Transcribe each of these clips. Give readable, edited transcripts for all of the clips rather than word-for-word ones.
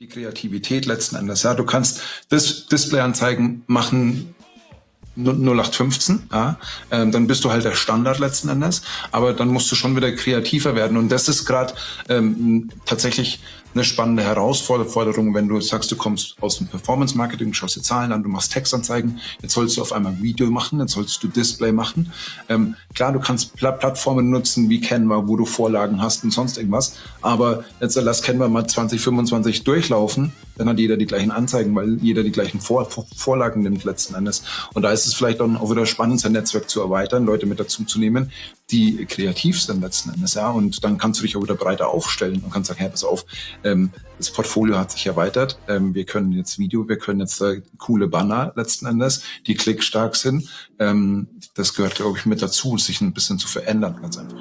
die Kreativität letzten Endes. Ja, du kannst Displayanzeigen machen 0815, ja, dann bist du halt der Standard letzten Endes, aber dann musst du schon wieder kreativer werden und das ist gerade tatsächlich eine spannende Herausforderung, wenn du sagst, du kommst aus dem Performance-Marketing, schaust dir Zahlen an, du machst Textanzeigen, jetzt sollst du auf einmal Video machen, jetzt sollst du Display machen. Klar, du kannst Plattformen nutzen wie Canva, wo du Vorlagen hast und sonst irgendwas, aber jetzt lass Canva mal 2025 durchlaufen, dann hat jeder die gleichen Anzeigen, weil jeder die gleichen Vorlagen nimmt letzten Endes. Und da ist es vielleicht dann auch wieder spannend, sein Netzwerk zu erweitern, Leute mit dazu zu nehmen, die kreativ sind letzten Endes, ja, und dann kannst du dich auch wieder breiter aufstellen und kannst sagen, hey, pass auf, das Portfolio hat sich erweitert, wir können jetzt Video, wir können jetzt coole Banner letzten Endes, die klickstark sind, das gehört, glaube ich, mit dazu, sich ein bisschen zu verändern, ganz einfach.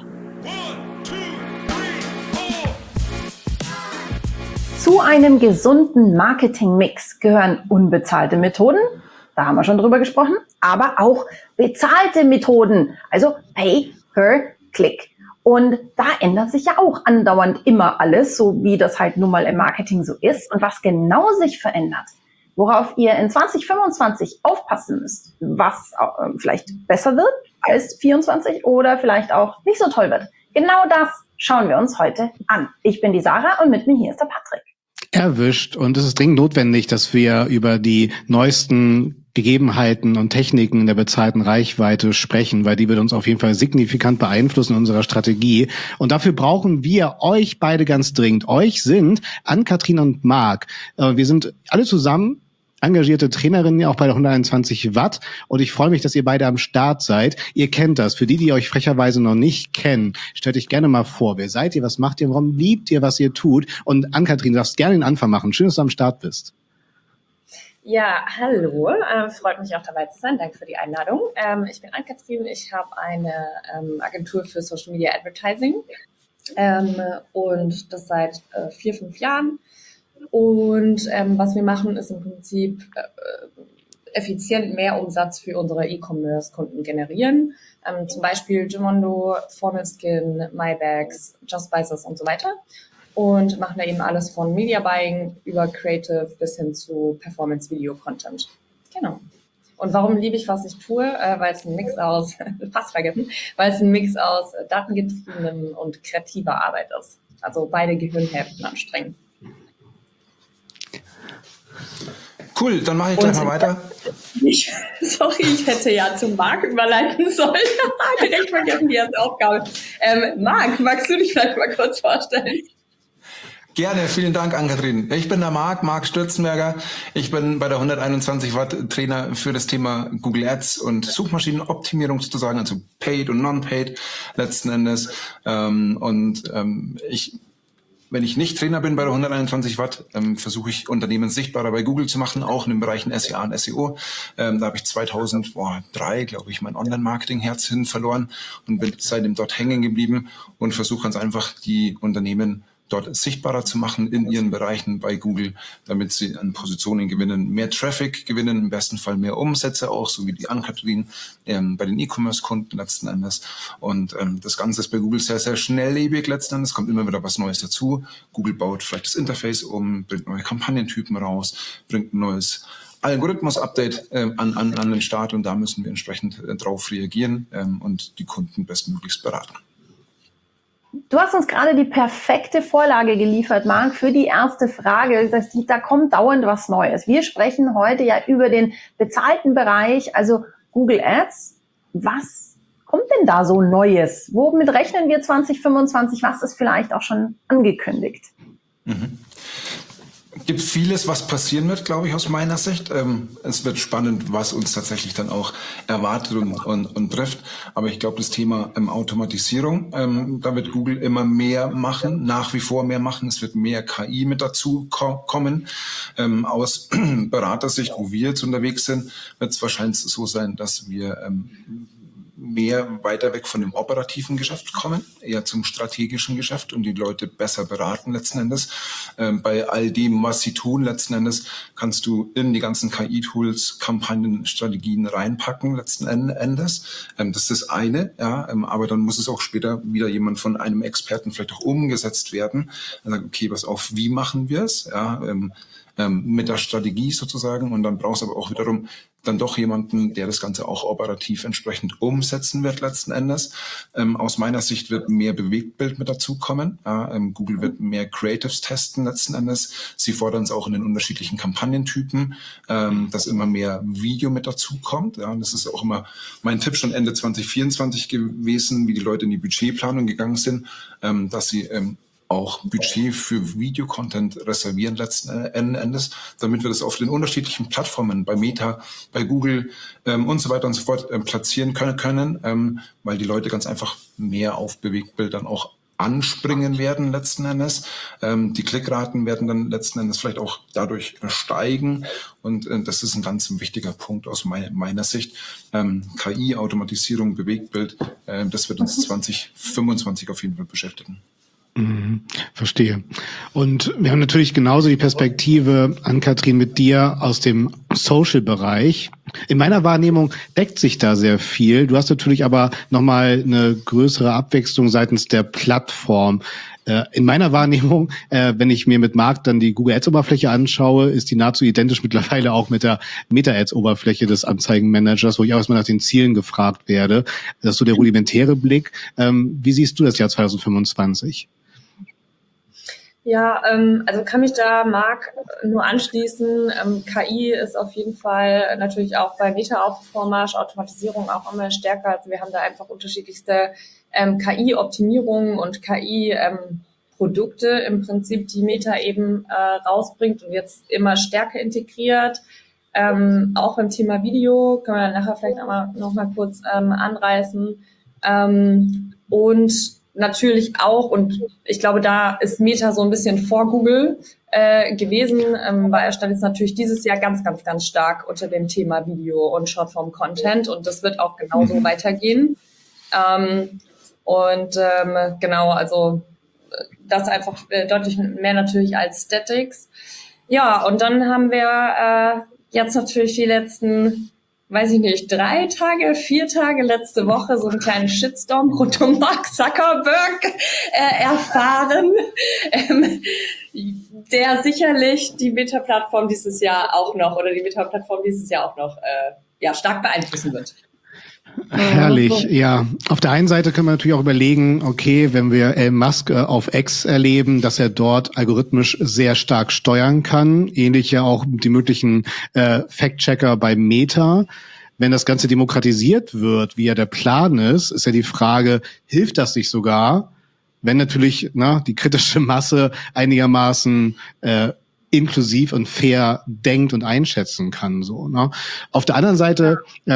Zu einem gesunden Marketing-Mix gehören unbezahlte Methoden, da haben wir schon drüber gesprochen, aber auch bezahlte Methoden, also Pay per Click. Und da ändert sich ja auch andauernd immer alles, so wie das halt nun mal im Marketing so ist. Und was genau sich verändert, worauf ihr in 2025 aufpassen müsst, was vielleicht besser wird als 24 oder vielleicht auch nicht so toll wird. Genau das schauen wir uns heute an. Ich bin die Sarah und mit mir hier ist der Patrick. Erwischt. Und es ist dringend notwendig, dass wir über die neuesten Gegebenheiten und Techniken in der bezahlten Reichweite sprechen, weil die wird uns auf jeden Fall signifikant beeinflussen in unserer Strategie. Und dafür brauchen wir euch beide ganz dringend. Euch sind Ann-Kathrin und Marc. Wir sind alle zusammen engagierte Trainerinnen auch bei der 121 Watt und ich freue mich, dass ihr beide am Start seid. Ihr kennt das. Für die, die euch frecherweise noch nicht kennen, stellt euch gerne mal vor. Wer seid ihr? Was macht ihr? Warum liebt ihr, was ihr tut? Und Ann-Kathrin, du darfst gerne den Anfang machen. Schön, dass du am Start bist. Ja, hallo. Freut mich auch dabei zu sein. Danke für die Einladung. Ich bin Ann-Kathrin. Ich habe eine Agentur für Social Media Advertising und das seit 4-5 Jahren. Und was wir machen, ist im Prinzip effizient mehr Umsatz für unsere E-Commerce-Kunden generieren. Zum Beispiel Gimondo, Formal Skin, MyBags, Just Spices und so weiter. Und machen da eben alles von Media Buying über Creative bis hin zu Performance-Video-Content. Genau. Und warum liebe ich, was ich tue? Weil es ein Mix aus, fast vergessen, weil es ein Mix aus datengetriebenem und kreativer Arbeit ist. Also beide Gehirnhälften anstrengen. Cool, dann mache ich gleich mal weiter. Ich hätte ja zum Marc überleiten sollen. Direkt vergessen die erste Aufgabe. Marc, magst du dich vielleicht mal kurz vorstellen? Gerne, vielen Dank, Ann-Kathrin. Ich bin der Marc Stürzenberger. Ich bin bei der 121 Watt Trainer für das Thema Google Ads und Suchmaschinenoptimierung sozusagen, also Paid und Non-Paid letzten Endes. Wenn ich nicht Trainer bin bei der 121 Watt, versuche ich Unternehmen sichtbarer bei Google zu machen, auch in den Bereichen SEA und SEO. Da habe ich 2003, glaube ich, mein Online-Marketing-Herz hin verloren und bin seitdem dort hängen geblieben und versuche ganz einfach die Unternehmen dort sichtbarer zu machen in ihren Bereichen bei Google, damit sie an Positionen gewinnen, mehr Traffic gewinnen, im besten Fall mehr Umsätze auch, so wie die Ann-Kathrin bei den E-Commerce-Kunden letzten Endes. Und das Ganze ist bei Google sehr, sehr schnelllebig letzten Endes, kommt immer wieder was Neues dazu. Google baut vielleicht das Interface um, bringt neue Kampagnentypen raus, bringt ein neues Algorithmus-Update an den Start und da müssen wir entsprechend drauf reagieren und die Kunden bestmöglichst beraten. Du hast uns gerade die perfekte Vorlage geliefert, Marc, für die erste Frage. Da kommt dauernd was Neues. Wir sprechen heute ja über den bezahlten Bereich, also Google Ads. Was kommt denn da so Neues? Womit rechnen wir 2025? Was ist vielleicht auch schon angekündigt? Gibt vieles, was passieren wird, glaube ich, aus meiner Sicht. Es wird spannend, was uns tatsächlich dann auch erwartet und trifft. Aber ich glaube, das Thema Automatisierung, da wird Google immer mehr machen, nach wie vor mehr machen. Es wird mehr KI mit dazu kommen. Aus Beratersicht, wo wir jetzt unterwegs sind, wird es wahrscheinlich so sein, dass wir mehr weiter weg von dem operativen Geschäft kommen, eher zum strategischen Geschäft und die Leute besser beraten letzten Endes. Bei all dem, was sie tun, letzten Endes kannst du in die ganzen KI-Tools Kampagnenstrategien reinpacken letzten Endes. Das ist das eine, ja, aber dann muss es auch später wieder jemand von einem Experten vielleicht auch umgesetzt werden. Dann sagt, okay, pass auf, wie machen wir es? Ja, mit der Strategie sozusagen, und dann brauchst du aber auch wiederum dann doch jemanden, der das Ganze auch operativ entsprechend umsetzen wird letzten Endes. Aus meiner Sicht wird mehr Bewegtbild mit dazukommen. Google wird mehr Creatives testen letzten Endes. Sie fordern es auch in den unterschiedlichen Kampagnentypen, dass immer mehr Video mit dazukommt. Ja, das ist auch immer mein Tipp schon Ende 2024 gewesen, wie die Leute in die Budgetplanung gegangen sind, dass sie auch Budget für Videocontent reservieren letzten Endes, damit wir das auf den unterschiedlichen Plattformen, bei Meta, bei Google und so weiter und so fort platzieren können, weil die Leute ganz einfach mehr auf Bewegtbild dann auch anspringen werden letzten Endes. Die Klickraten werden dann letzten Endes vielleicht auch dadurch steigen und das ist ein ganz wichtiger Punkt aus meiner Sicht. KI, Automatisierung, Bewegtbild, das wird uns 2025 auf jeden Fall beschäftigen. Verstehe. Und wir haben natürlich genauso die Perspektive, Ann-Kathrin, mit dir aus dem Social-Bereich. In meiner Wahrnehmung deckt sich da sehr viel. Du hast natürlich aber nochmal eine größere Abwechslung seitens der Plattform. In meiner Wahrnehmung, wenn ich mir mit Marc dann die Google Ads Oberfläche anschaue, ist die nahezu identisch mittlerweile auch mit der Meta Ads Oberfläche des Anzeigenmanagers, wo ich auch erstmal nach den Zielen gefragt werde. Das ist so der rudimentäre Blick. Wie siehst du das Jahr 2025? Ja, also kann mich da Marc nur anschließen. KI ist auf jeden Fall natürlich auch bei Meta auf Vormarsch, Automatisierung auch immer stärker. Also wir haben da einfach unterschiedlichste KI-Optimierungen und KI-Produkte im Prinzip, die Meta eben rausbringt und jetzt immer stärker integriert. Auch im Thema Video, können wir nachher vielleicht noch mal kurz anreißen. Und natürlich auch, und ich glaube, da ist Meta so ein bisschen vor Google gewesen, weil er stand jetzt natürlich dieses Jahr ganz, ganz, ganz stark unter dem Thema Video und Shortform-Content und das wird auch genauso weitergehen. Genau, also das einfach deutlich mehr natürlich als Statics. Ja, und dann haben wir jetzt natürlich die letzten, weiß ich nicht, 3 Tage, 4 Tage letzte Woche so einen kleinen Shitstorm rund um Mark Zuckerberg erfahren, der sicherlich die Meta-Plattform dieses Jahr auch noch stark beeinflussen wird. Herrlich, ja. Auf der einen Seite können wir natürlich auch überlegen, okay, wenn wir Elon Musk auf X erleben, dass er dort algorithmisch sehr stark steuern kann, ähnlich ja auch die möglichen Fact-Checker bei Meta. Wenn das Ganze demokratisiert wird, wie ja der Plan ist ja die Frage, hilft das nicht sogar, wenn natürlich die kritische Masse einigermaßen inklusiv und fair denkt und einschätzen kann. So, ne? Auf der anderen Seite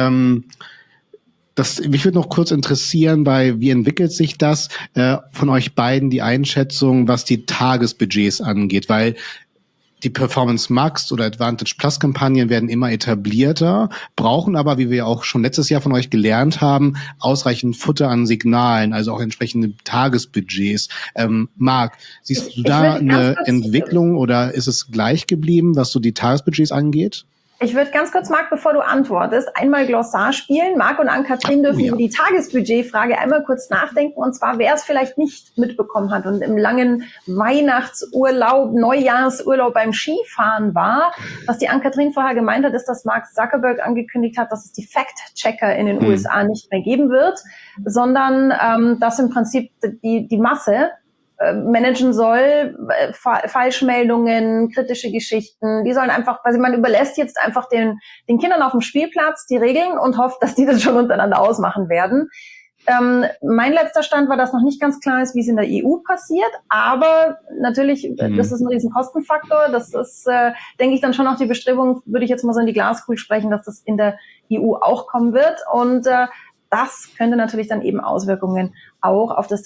mich würde noch kurz interessieren, wie entwickelt sich das von euch beiden, die Einschätzung, was die Tagesbudgets angeht, weil die Performance Max oder Advantage Plus Kampagnen werden immer etablierter, brauchen aber, wie wir auch schon letztes Jahr von euch gelernt haben, ausreichend Futter an Signalen, also auch entsprechende Tagesbudgets. Marc, siehst du da eine Entwicklung oder ist es gleich geblieben, was so die Tagesbudgets angeht? Ich würde ganz kurz, Marc, bevor du antwortest, einmal Glossar spielen. Marc und Ann-Kathrin dürfen über die Tagesbudgetfrage einmal kurz nachdenken. Und zwar, wer es vielleicht nicht mitbekommen hat und im langen Weihnachtsurlaub, Neujahrsurlaub beim Skifahren war. Was die Ann-Kathrin vorher gemeint hat, ist, dass Mark Zuckerberg angekündigt hat, dass es die Fact-Checker in den USA nicht mehr geben wird, sondern dass im Prinzip die Masse managen soll, Falschmeldungen, kritische Geschichten, die sollen einfach, also man überlässt jetzt einfach den Kindern auf dem Spielplatz die Regeln und hofft, dass die das schon untereinander ausmachen werden. Mein letzter Stand war, dass noch nicht ganz klar ist, wie es in der EU passiert, aber natürlich, das ist ein riesen Kostenfaktor, das ist, denke ich, dann schon auch die Bestrebung, würde ich jetzt mal so in die Glaskugel sprechen, dass das in der EU auch kommen wird und das könnte natürlich dann eben Auswirkungen auch auf das Thema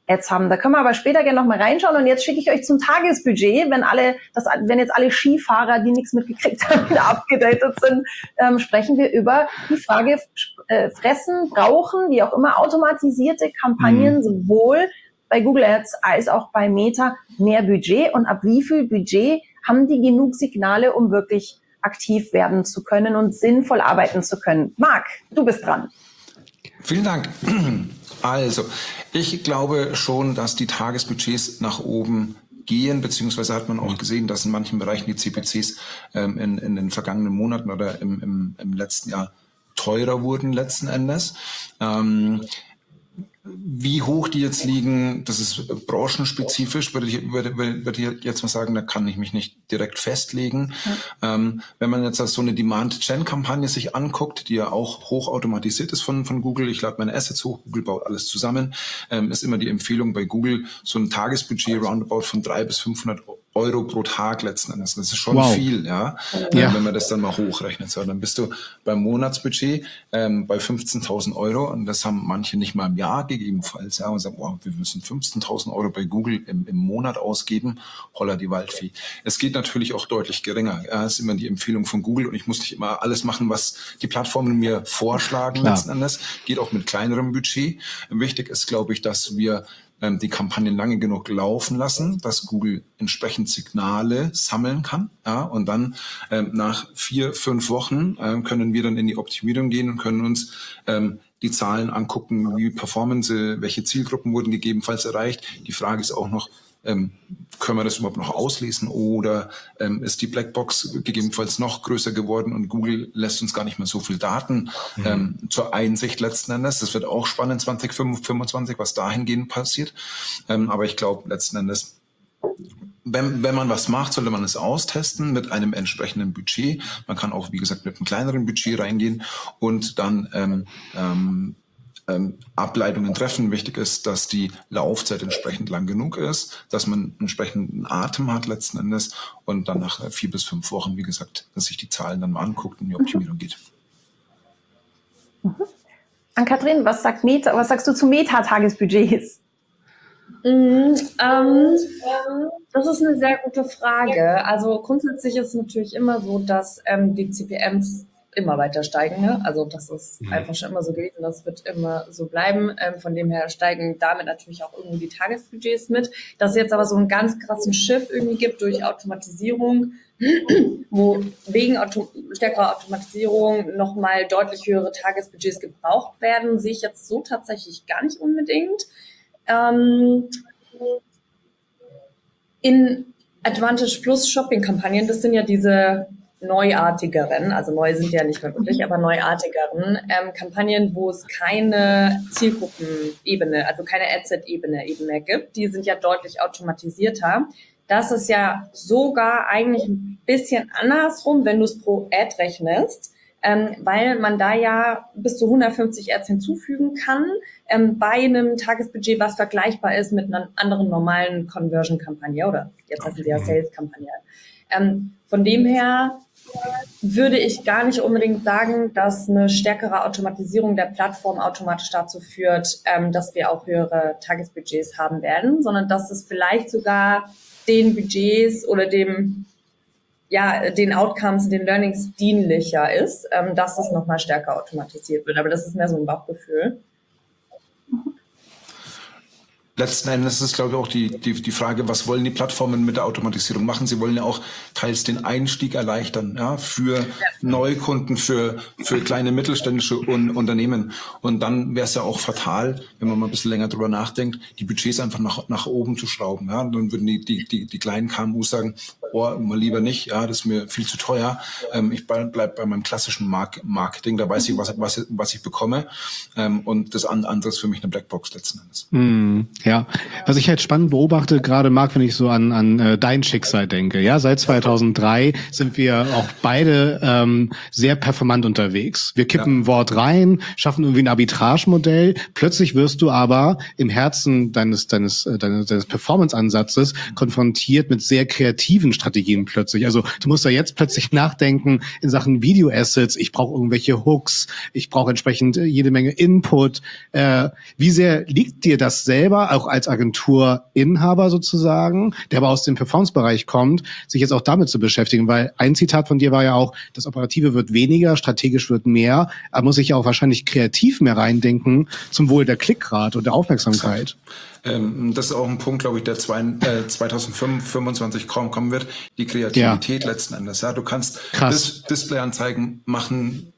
Ads haben. Da können wir aber später gerne noch mal reinschauen. Und jetzt schicke ich euch zum Tagesbudget, wenn jetzt alle Skifahrer, die nichts mitgekriegt haben, wieder abgedatet sind, sprechen wir über die Frage, fressen, brauchen, wie auch immer, automatisierte Kampagnen sowohl bei Google Ads als auch bei Meta mehr Budget, und ab wie viel Budget haben die genug Signale, um wirklich aktiv werden zu können und sinnvoll arbeiten zu können? Marc, du bist dran. Vielen Dank. Also, ich glaube schon, dass die Tagesbudgets nach oben gehen, beziehungsweise hat man auch gesehen, dass in manchen Bereichen die CPCs in den vergangenen Monaten oder im letzten Jahr teurer wurden letzten Endes. Wie hoch die jetzt liegen, das ist branchenspezifisch, würde ich jetzt mal sagen, da kann ich mich nicht direkt festlegen. Wenn man jetzt so eine Demand-Gen-Kampagne sich anguckt, die ja auch hochautomatisiert ist von Google, ich lade meine Assets hoch, Google baut alles zusammen, ist immer die Empfehlung bei Google, so ein Tagesbudget roundabout von 300 bis 500 Euro pro Tag letzten Endes. Das ist schon viel, ja. Wenn man das dann mal hochrechnet. So, dann bist du beim Monatsbudget bei 15.000 Euro, und das haben manche nicht mal im Jahr gegebenenfalls. Ja, und sagen, wow, wir müssen 15.000 Euro bei Google im Monat ausgeben. Holla die Waldfee. Es geht natürlich auch deutlich geringer. Ja, das ist immer die Empfehlung von Google, und ich muss nicht immer alles machen, was die Plattformen mir vorschlagen letzten Endes. Geht auch mit kleinerem Budget. Wichtig ist, glaube ich, dass wir die Kampagnen lange genug laufen lassen, dass Google entsprechend Signale sammeln kann. Ja, und dann nach 4-5 Wochen können wir dann in die Optimierung gehen und können uns die Zahlen angucken, wie Performance, welche Zielgruppen wurden gegebenenfalls erreicht. Die Frage ist auch noch, können wir das überhaupt noch auslesen, oder ist die Blackbox gegebenenfalls noch größer geworden und Google lässt uns gar nicht mehr so viel Daten zur Einsicht letzten Endes. Das wird auch spannend 2025, was dahingehend passiert. Aber ich glaube letzten Endes, wenn man was macht, sollte man es austesten mit einem entsprechenden Budget. Man kann auch, wie gesagt, mit einem kleineren Budget reingehen und dann Ableitungen treffen. Wichtig ist, dass die Laufzeit entsprechend lang genug ist, dass man entsprechenden Atem hat letzten Endes, und dann nach 4 bis 5 Wochen, wie gesagt, dass sich die Zahlen dann mal anguckt und in die Optimierung geht. Ann-Kathrin, was sagst du zu Meta-Tagesbudgets? Das ist eine sehr gute Frage. Also grundsätzlich ist es natürlich immer so, dass die CPMs immer weiter steigen. Ne? Also das ist einfach schon immer so gewesen, das wird immer so bleiben. Von dem her steigen damit natürlich auch irgendwie die Tagesbudgets mit. Dass es jetzt aber so einen ganz krassen Shift irgendwie gibt durch Automatisierung, wo wegen stärkerer Automatisierung nochmal deutlich höhere Tagesbudgets gebraucht werden, sehe ich jetzt so tatsächlich gar nicht unbedingt. In Advantage Plus Shopping-Kampagnen, das sind ja diese neuartigeren, also neu sind ja nicht mehr wirklich, aber neuartigeren Kampagnen, wo es keine Zielgruppenebene, also keine Ad-Set-Ebene eben mehr gibt. Die sind ja deutlich automatisierter. Das ist ja sogar eigentlich ein bisschen andersrum, wenn du es pro Ad rechnest, weil man da ja bis zu 150 Ads hinzufügen kann bei einem Tagesbudget, was vergleichbar ist mit einer anderen normalen Conversion-Kampagne oder jetzt heißt es ja Sales-Kampagne. Von dem her würde ich gar nicht unbedingt sagen, dass eine stärkere Automatisierung der Plattform automatisch dazu führt, dass wir auch höhere Tagesbudgets haben werden, sondern dass es vielleicht sogar den Budgets oder den Outcomes, den Learnings dienlicher ist, dass es nochmal stärker automatisiert wird. Aber das ist mehr so ein Bauchgefühl. Letzten Endes ist es, glaube ich, auch die Frage, was wollen die Plattformen mit der Automatisierung machen? Sie wollen ja auch teils den Einstieg erleichtern, ja, für Neukunden, für kleine mittelständische Unternehmen. Und dann wäre es ja auch fatal, wenn man mal ein bisschen länger drüber nachdenkt, die Budgets einfach nach oben zu schrauben. Ja, dann würden die kleinen KMUs sagen, mal lieber nicht, ja, das ist mir viel zu teuer. Ich bleib bei meinem klassischen Marketing, da weiß ich, was ich bekomme. Und das andere ist für mich eine Blackbox letzten Endes. Ja, was ich halt spannend beobachte, gerade Marc, wenn ich so an dein Schicksal denke. Ja, seit 2003 sind wir auch beide sehr performant unterwegs. Wir kippen ein Wort rein, schaffen irgendwie ein Arbitragemodell. Plötzlich wirst du aber im Herzen deines Performance-Ansatzes konfrontiert mit sehr kreativen Strategien plötzlich. Also du musst da jetzt plötzlich nachdenken in Sachen Video-Assets. Ich brauche irgendwelche Hooks, ich brauche entsprechend jede Menge Input. Wie sehr liegt dir das selber, auch als Agenturinhaber sozusagen, der aber aus dem Performance-Bereich kommt, sich jetzt auch damit zu beschäftigen? Weil ein Zitat von dir war ja auch, das Operative wird weniger, strategisch wird mehr, aber muss ich ja auch wahrscheinlich kreativ mehr reindenken zum Wohl der Klickrate und der Aufmerksamkeit. Das ist auch ein Punkt, glaube ich, der 2025 kaum kommen wird. Die Kreativität letzten Endes. Ja, du kannst Displayanzeigen machen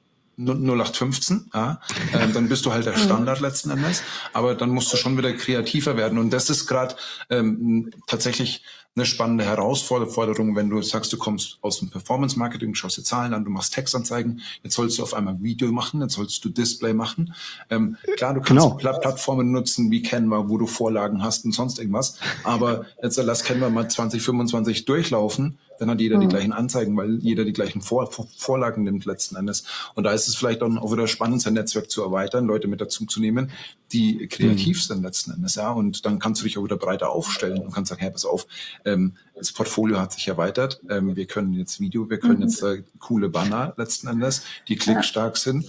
0815, ja, dann bist du halt der Standard letzten Endes, aber dann musst du schon wieder kreativer werden und das ist gerade tatsächlich eine spannende Herausforderung, wenn du sagst, du kommst aus dem Performance-Marketing, schaust dir Zahlen an, du machst Textanzeigen, jetzt sollst du auf einmal Video machen, jetzt sollst du Display machen. Klar, du kannst Plattformen nutzen wie Canva, wo du Vorlagen hast und sonst irgendwas, aber jetzt lass Canva mal 2025 durchlaufen, dann hat jeder die gleichen Anzeigen, weil jeder die gleichen Vorlagen nimmt letzten Endes. Und da ist es vielleicht auch wieder spannend, sein Netzwerk zu erweitern, Leute mit dazu zu nehmen, die kreativ sind letzten Endes. Ja, und dann kannst du dich auch wieder breiter aufstellen und kannst sagen, hey, pass auf, das Portfolio hat sich erweitert, wir können jetzt Video, wir können jetzt coole Banner letzten Endes, die klickstark sind.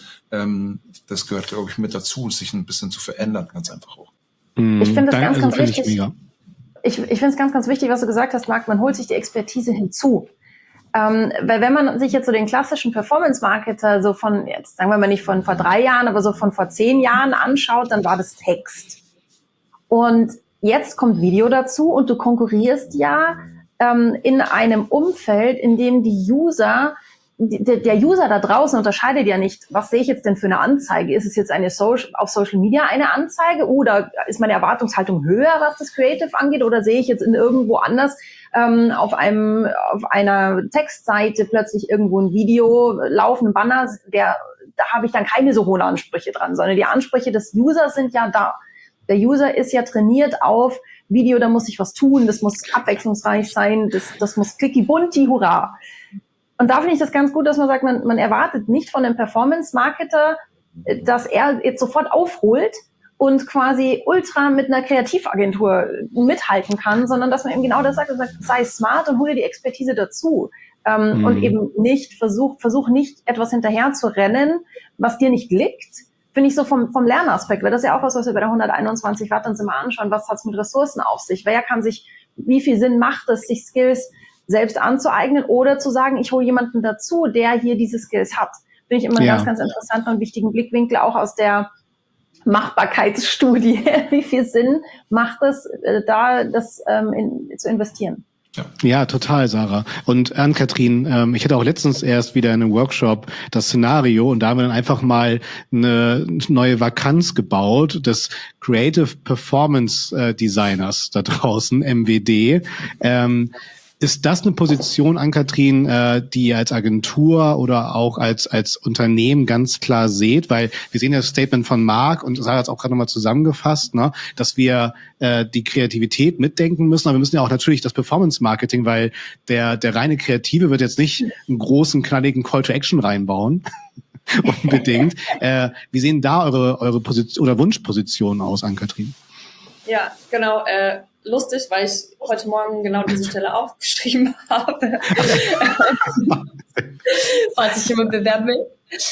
Das gehört, glaube ich, mit dazu, sich ein bisschen zu verändern, ganz einfach auch. Ich finde das ganz wichtig. Ich finde es ganz wichtig, was du gesagt hast, Marc, man holt sich die Expertise hinzu. Weil wenn man sich jetzt so den klassischen Performance-Marketer so von, jetzt sagen wir mal nicht von vor 3 Jahren, aber so von vor 10 Jahren anschaut, dann war das Text. Und jetzt kommt Video dazu und du konkurrierst ja in einem Umfeld, in dem die User, der User da draußen unterscheidet ja nicht, was sehe ich jetzt denn für eine Anzeige? Ist es jetzt auf Social Media eine Anzeige oder ist meine Erwartungshaltung höher, was das Creative angeht? Oder sehe ich jetzt in irgendwo anders auf einer Textseite plötzlich irgendwo ein Video laufen, ein Banner, da habe ich dann keine so hohen Ansprüche dran, sondern die Ansprüche des Users sind ja da. Der User ist ja trainiert auf Video, da muss ich was tun, das muss abwechslungsreich sein, das muss clicky bunti, hurra. Und da finde ich das ganz gut, dass man sagt, man erwartet nicht von einem Performance-Marketer, dass er jetzt sofort aufholt und quasi ultra mit einer Kreativagentur mithalten kann, sondern dass man eben genau das sagt, sei smart und hol dir die Expertise dazu. Und eben nicht versuch nicht etwas hinterher zu rennen, was dir nicht liegt. Finde ich so vom Lernaspekt, weil das ist ja auch was wir bei der 121 Watt uns immer anschauen, was hat es mit Ressourcen auf sich? Wie viel Sinn macht es, sich Skills selbst anzueignen oder zu sagen, ich hole jemanden dazu, der hier diese Skills hat. Finde ich immer einen ganz interessanten und wichtigen Blickwinkel, auch aus der Machbarkeitsstudie. Wie viel Sinn macht es, zu investieren? Ja, total, Sarah. Und Ann-Kathrin, ich hatte auch letztens erst wieder in einem Workshop das Szenario und da haben wir dann einfach mal eine neue Vakanz gebaut des Creative Performance Designers da draußen, MWD. Ist das eine Position, Ann-Kathrin, die ihr als Agentur oder auch als Unternehmen ganz klar seht? Weil wir sehen das Statement von Marc und Sarah hat es auch gerade nochmal zusammengefasst, ne, dass wir die Kreativität mitdenken müssen, aber wir müssen ja auch natürlich das Performance-Marketing, weil der reine Kreative wird jetzt nicht einen großen, knalligen Call-to-Action reinbauen. Unbedingt. Wie sehen da eure Position oder Wunschpositionen aus, Ann-Kathrin? Ja, genau. Lustig, weil ich heute Morgen genau diese Stelle aufgeschrieben habe, falls sich jemand bewerben will.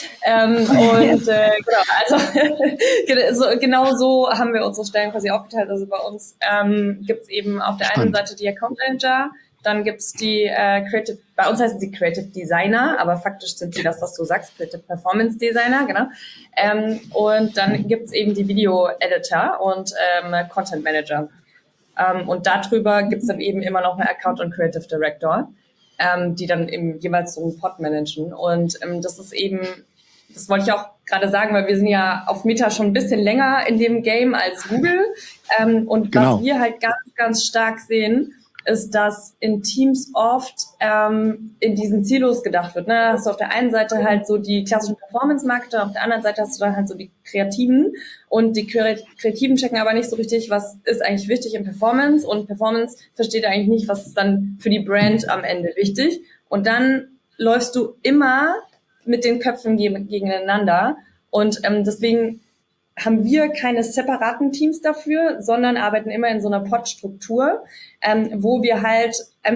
Genau so haben wir unsere Stellen quasi aufgeteilt. Also bei uns gibt es eben auf der einen Seite die Account Manager, dann gibt es die bei uns heißen sie Creative Designer, aber faktisch sind sie das, was du sagst, Creative Performance Designer, genau. Und dann gibt es eben die Video Editor und Content Manager. Und darüber gibt es dann eben immer noch eine Account und Creative Director, die dann eben jeweils so einen Pod managen. Und das ist eben, das wollte ich auch gerade sagen, weil wir sind ja auf Meta schon ein bisschen länger in dem Game als Google. Und was wir halt ganz, ganz stark sehen, ist, dass in Teams oft in diesen Silos gedacht wird. Ne? Da hast du auf der einen Seite halt so die klassischen Performance-Marketer, auf der anderen Seite hast du dann halt so die Kreativen. Und die Kreativen checken aber nicht so richtig, was ist eigentlich wichtig in Performance. Und Performance versteht eigentlich nicht, was ist dann für die Brand am Ende wichtig. Und dann läufst du immer mit den Köpfen gegeneinander. Und deswegen haben wir keine separaten Teams dafür, sondern arbeiten immer in so einer Pod-Struktur, wo wir halt einfach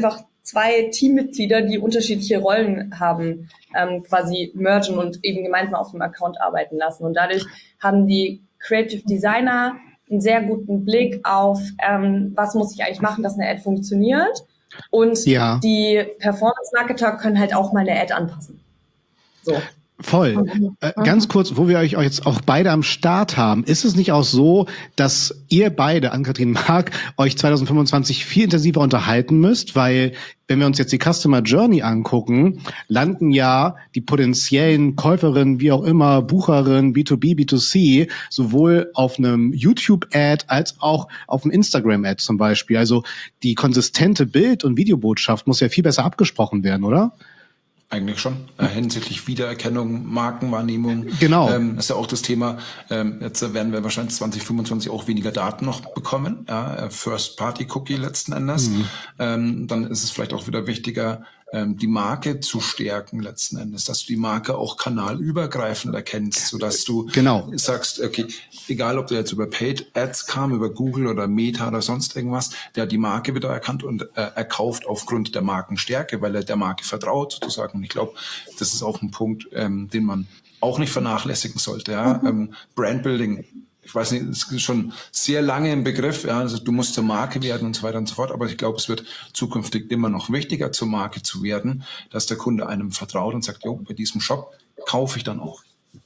zwei Teammitglieder, die unterschiedliche Rollen haben, quasi mergen und eben gemeinsam auf dem Account arbeiten lassen. Und dadurch haben die Creative Designer einen sehr guten Blick auf, was muss ich eigentlich machen, dass eine Ad funktioniert. Und die Performance-Marketer können halt auch mal eine Ad anpassen. So. Voll. Ganz kurz, wo wir euch jetzt auch beide am Start haben, ist es nicht auch so, dass ihr beide, Ann-Kathrin, Marc, euch 2025 viel intensiver unterhalten müsst? Weil, wenn wir uns jetzt die Customer Journey angucken, landen ja die potenziellen Käuferinnen, wie auch immer, Bucherinnen, B2B, B2C, sowohl auf einem YouTube-Ad als auch auf einem Instagram-Ad zum Beispiel. Also die konsistente Bild- und Videobotschaft muss ja viel besser abgesprochen werden, oder? Eigentlich schon. Hinsichtlich Wiedererkennung, Markenwahrnehmung. Genau. Ist ja auch das Thema, jetzt werden wir wahrscheinlich 2025 auch weniger Daten noch bekommen. Ja, First-Party-Cookie letzten Endes. Dann ist es vielleicht auch wieder wichtiger, die Marke zu stärken letzten Endes, dass du die Marke auch kanalübergreifend erkennst, sodass du sagst, okay, egal ob der jetzt über Paid Ads kam, über Google oder Meta oder sonst irgendwas, der hat die Marke wieder erkannt und erkauft aufgrund der Markenstärke, weil er der Marke vertraut sozusagen. Und ich glaube, das ist auch ein Punkt, den man auch nicht vernachlässigen sollte. Ja? Brandbuilding, ich weiß nicht, es ist schon sehr lange im Begriff, ja, also du musst zur Marke werden und so weiter und so fort, aber ich glaube, es wird zukünftig immer noch wichtiger, zur Marke zu werden, dass der Kunde einem vertraut und sagt, jo, bei diesem Shop kaufe ich dann auch.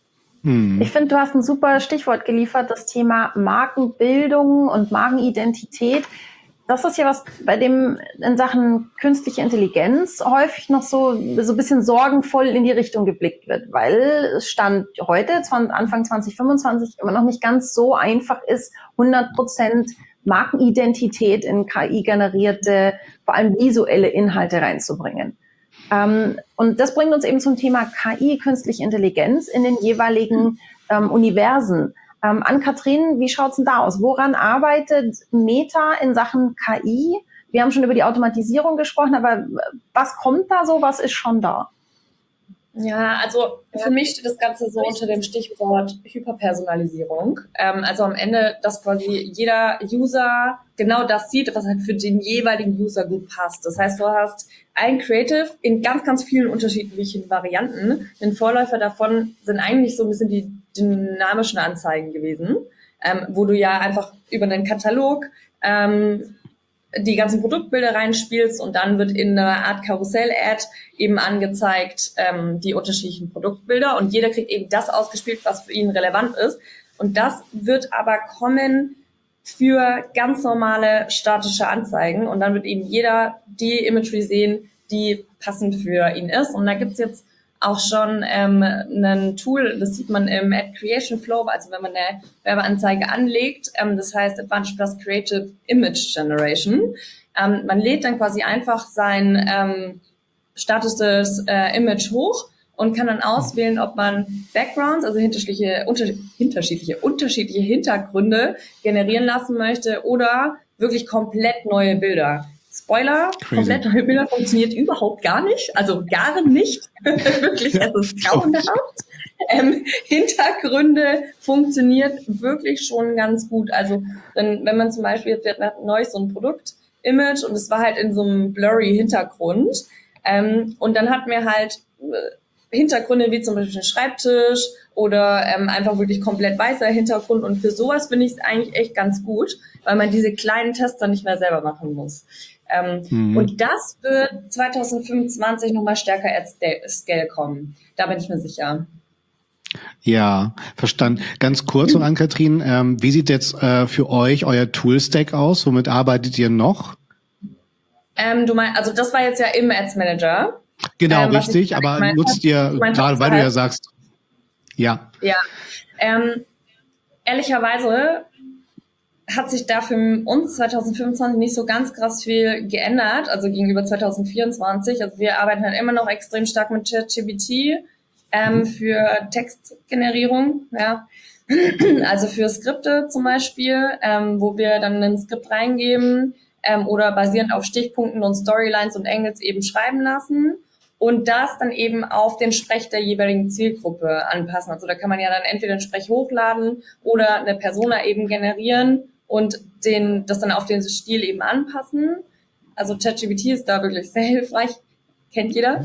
Ich finde, du hast ein super Stichwort geliefert, das Thema Markenbildung und Markenidentität. Das ist ja was, bei dem in Sachen künstliche Intelligenz häufig noch so ein bisschen sorgenvoll in die Richtung geblickt wird, weil es Stand heute, Anfang 2025, immer noch nicht ganz so einfach ist, 100% Markenidentität in KI-generierte, vor allem visuelle Inhalte reinzubringen. Und das bringt uns eben zum Thema KI, künstliche Intelligenz in den jeweiligen Universen. Ann-Kathrin, wie schaut's denn da aus? Woran arbeitet Meta in Sachen KI? Wir haben schon über die Automatisierung gesprochen, aber was kommt da so? Was ist schon da? Ja, also für mich steht das Ganze so unter dem Stichwort Hyperpersonalisierung. Also am Ende, dass quasi jeder User genau das sieht, was halt für den jeweiligen User gut passt. Das heißt, du hast ein Creative in ganz, ganz vielen unterschiedlichen Varianten. Ein Vorläufer davon sind eigentlich so ein bisschen die dynamischen Anzeigen gewesen, wo du ja einfach über einen Katalog die ganzen Produktbilder reinspielst und dann wird in einer Art Karussell-Ad eben angezeigt die unterschiedlichen Produktbilder und jeder kriegt eben das ausgespielt, was für ihn relevant ist. Und das wird aber kommen für ganz normale statische Anzeigen und dann wird eben jeder die Imagery sehen, die passend für ihn ist. Und da gibt's jetzt auch schon ein Tool, das sieht man im Ad Creation Flow, also wenn man eine Werbeanzeige anlegt, das heißt Advantage Plus Creative Image Generation. Man lädt dann quasi einfach sein statisches Image hoch und kann dann auswählen, ob man Backgrounds, also unterschiedliche Hintergründe generieren lassen möchte oder wirklich komplett neue Bilder. Spoiler, komplett neue Bilder funktioniert überhaupt gar nicht, also gar nicht, wirklich, es ist grauenhaft. Hintergründe funktioniert wirklich schon ganz gut, also wenn man zum Beispiel, jetzt wird neu so ein Produkt-Image und es war halt in so einem blurry Hintergrund und dann hatten wir halt Hintergründe wie zum Beispiel ein Schreibtisch oder einfach wirklich komplett weißer Hintergrund und für sowas finde ich es eigentlich echt ganz gut, weil man diese kleinen Tester nicht mehr selber machen muss. Und das wird 2025 nochmal stärker at Scale kommen. Da bin ich mir sicher. Ja, verstanden. Ganz kurz noch, Ann-Kathrin, wie sieht jetzt für euch euer Tool-Stack aus? Womit arbeitet ihr noch? Du meinst, also das war jetzt ja im Ads Manager. Genau, richtig, aber nutzt ihr, gerade weil du ja sagst, ja. Ja, ehrlicherweise hat sich da für uns 2025 nicht so ganz krass viel geändert, also gegenüber 2024. Also wir arbeiten halt immer noch extrem stark mit ChatGPT für Textgenerierung, ja. Also für Skripte zum Beispiel, wo wir dann ein Skript reingeben oder basierend auf Stichpunkten und Storylines und Angles eben schreiben lassen und das dann eben auf den Sprech der jeweiligen Zielgruppe anpassen. Also da kann man ja dann entweder einen Sprech hochladen oder eine Persona eben generieren und das dann auf den Stil eben anpassen. Also ChatGPT ist da wirklich sehr hilfreich, kennt jeder.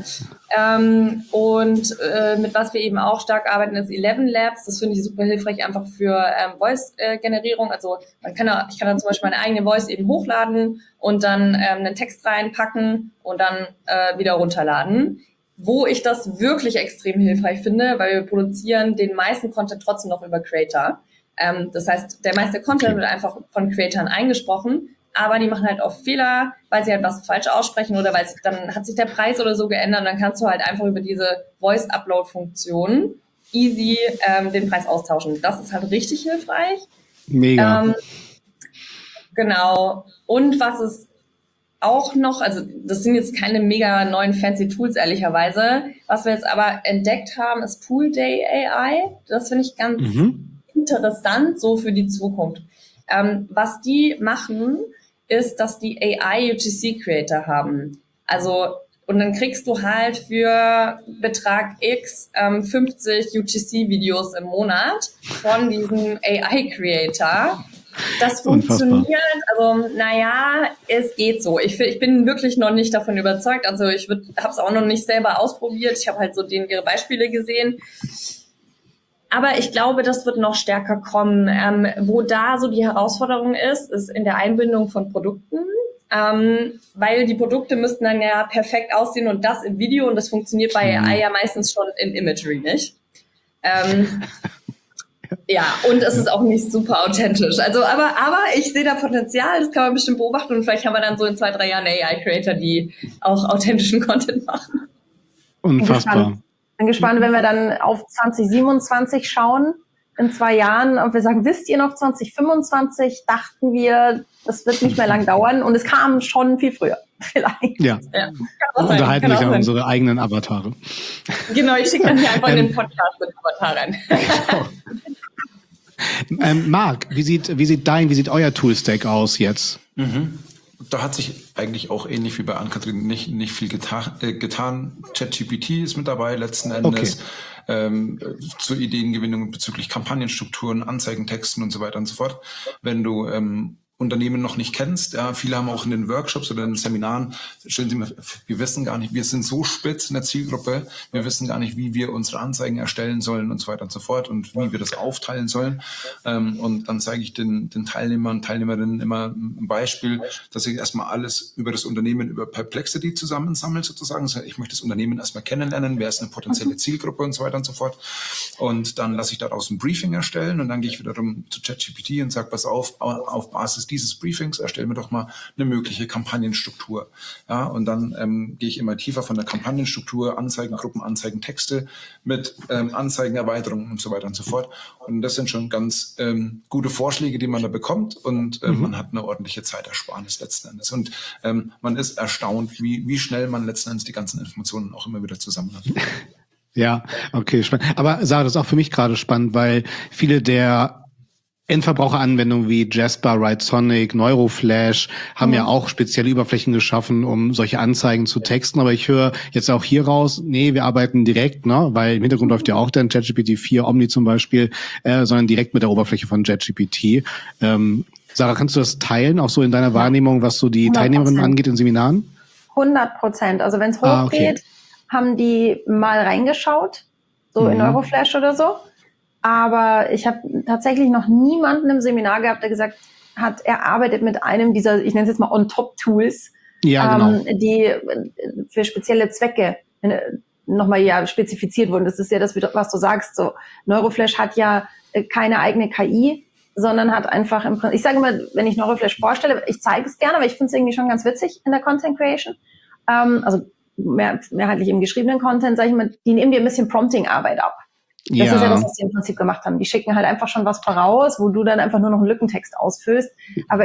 Mit was wir eben auch stark arbeiten, ist 11 Labs. Das finde ich super hilfreich, einfach für Voice-Generierung. Also ich kann dann zum Beispiel meine eigene Voice eben hochladen und dann einen Text reinpacken und dann wieder runterladen. Wo ich das wirklich extrem hilfreich finde, weil wir produzieren den meisten Content trotzdem noch über Creator. Das heißt, der meiste Content wird einfach von Creatoren eingesprochen, aber die machen halt oft Fehler, weil sie halt was falsch aussprechen oder dann hat sich der Preis oder so geändert. Dann kannst du halt einfach über diese Voice-Upload-Funktion easy den Preis austauschen. Das ist halt richtig hilfreich. Mega. Genau. Und was es auch noch, also das sind jetzt keine mega neuen fancy Tools, ehrlicherweise. Was wir jetzt aber entdeckt haben, ist Pool Day AI. Das finde ich ganz interessant, so für die Zukunft. Was die machen, ist, dass die AI UGC Creator haben. Also, und dann kriegst du halt für Betrag X 50 UGC Videos im Monat von diesem AI Creator. Das funktioniert, also es geht so. Ich bin wirklich noch nicht davon überzeugt. Also ich habe es auch noch nicht selber ausprobiert. Ich habe halt so ihre Beispiele gesehen. Aber ich glaube, das wird noch stärker kommen. Wo da so die Herausforderung ist in der Einbindung von Produkten. Weil die Produkte müssten dann ja perfekt aussehen und das im Video. Und das funktioniert bei AI ja meistens schon in Imagery nicht. Ja, und es ist auch nicht super authentisch. Also, aber ich sehe da Potenzial, das kann man bestimmt beobachten und vielleicht haben wir dann so in 2-3 Jahren AI-Creator, die auch authentischen Content machen. Unfassbar. Bin gespannt, wenn wir dann auf 2027 schauen, in 2 Jahren, und wir sagen, wisst ihr noch, 2025 dachten wir, das wird nicht mehr lang dauern und es kam schon viel früher, vielleicht. Ja. Unterhalten sich dann unsere eigenen Avatare. Genau, ich schicke dann hier einfach in den Podcast mit Avatar rein. Marc, wie sieht euer Toolstack aus jetzt? Da hat sich eigentlich auch ähnlich wie bei Ann-Kathrin nicht viel getan. ChatGPT ist mit dabei letzten Endes. Zur Ideengewinnung bezüglich Kampagnenstrukturen, Anzeigentexten und so weiter und so fort. Wenn du Unternehmen noch nicht kennst, ja, viele haben auch in den Workshops oder in den Seminaren, stellen sie mir, wir wissen gar nicht, wir sind so spitz in der Zielgruppe, wir wissen gar nicht, wie wir unsere Anzeigen erstellen sollen und so weiter und so fort und wie wir das aufteilen sollen. Und dann zeige ich den Teilnehmern, Teilnehmerinnen immer ein Beispiel, dass ich erstmal alles über das Unternehmen, über Perplexity zusammensammle sozusagen. Also ich möchte das Unternehmen erstmal kennenlernen, wer ist eine potenzielle Zielgruppe und so weiter und so fort. Und dann lasse ich daraus ein Briefing erstellen und dann gehe ich wiederum zu ChatGPT und sage, pass auf Basis dieses Briefings erstellen wir doch mal eine mögliche Kampagnenstruktur. Ja, und dann gehe ich immer tiefer von der Kampagnenstruktur, Anzeigengruppen, Anzeigentexte mit Anzeigenerweiterungen und so weiter und so fort. Und das sind schon ganz gute Vorschläge, die man da bekommt und man hat eine ordentliche Zeitersparnis letzten Endes. Und man ist erstaunt, wie schnell man letzten Endes die ganzen Informationen auch immer wieder zusammen hat. Ja, okay, spannend. Aber Sarah, das ist auch für mich gerade spannend, weil viele der Endverbraucheranwendungen wie Jasper, Writesonic, Neuroflash haben ja auch spezielle Oberflächen geschaffen, um solche Anzeigen zu texten. Aber ich höre jetzt auch hier raus, nee, wir arbeiten direkt, ne, weil im Hintergrund läuft ja auch dann ChatGPT 4, Omni zum Beispiel, sondern direkt mit der Oberfläche von ChatGPT. Sarah, kannst du das teilen, auch so in deiner Wahrnehmung, was so die 100%. Teilnehmerinnen angeht in Seminaren? 100%. Also wenn es hochgeht, haben die mal reingeschaut, so in Neuroflash oder so. Aber ich habe tatsächlich noch niemanden im Seminar gehabt, der gesagt hat, er arbeitet mit einem dieser, ich nenne es jetzt mal On-Top-Tools, die für spezielle Zwecke nochmal spezifiziert wurden. Das ist ja das, was du sagst. So Neuroflash hat ja keine eigene KI, sondern hat einfach im Prinzip, ich sage immer, wenn ich Neuroflash vorstelle, ich zeige es gerne, aber ich finde es irgendwie schon ganz witzig in der Content Creation. Also mehrheitlich im geschriebenen Content, sage ich mal, die nehmen dir ein bisschen Prompting-Arbeit ab. Das ist ja das, was die im Prinzip gemacht haben. Die schicken halt einfach schon was voraus, wo du dann einfach nur noch einen Lückentext ausfüllst. Aber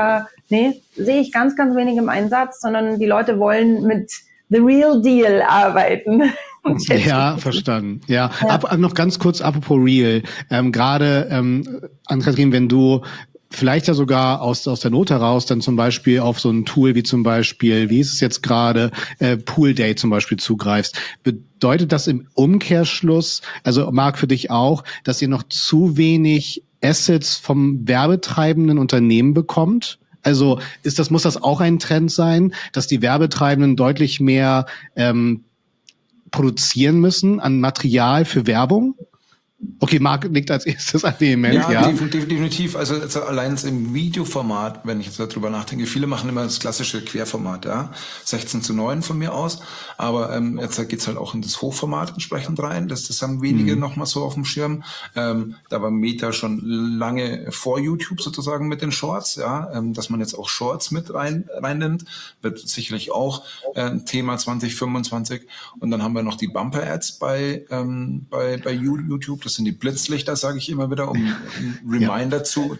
sehe ich ganz, ganz wenig im Einsatz, sondern die Leute wollen mit the real deal arbeiten. Ja, verstanden. Ja. Noch ganz kurz, apropos real. Gerade, Ann-Kathrin, wenn du vielleicht ja sogar aus der Not heraus dann zum Beispiel auf so ein Tool wie zum Beispiel, wie ist es jetzt gerade, Pool Day zum Beispiel zugreifst. Bedeutet das im Umkehrschluss, also Marc, für dich auch, dass ihr noch zu wenig Assets vom werbetreibenden Unternehmen bekommt? Also muss das auch ein Trend sein, dass die Werbetreibenden deutlich mehr produzieren müssen an Material für Werbung? Okay, Marc nickt als erstes an vehement, ja. Definitiv. Also allein im Videoformat, wenn ich jetzt darüber nachdenke, viele machen immer das klassische Querformat, ja, 16:9 von mir aus, aber jetzt geht's halt auch in das Hochformat entsprechend rein. Das haben wenige noch mal so auf dem Schirm. Da war Meta schon lange vor YouTube sozusagen mit den Shorts, ja, dass man jetzt auch Shorts mit reinnimmt, wird sicherlich auch Thema 2025. Und dann haben wir noch die Bumper-Ads bei YouTube. Das sind die Blitzlichter, sage ich immer wieder, um Reminder zu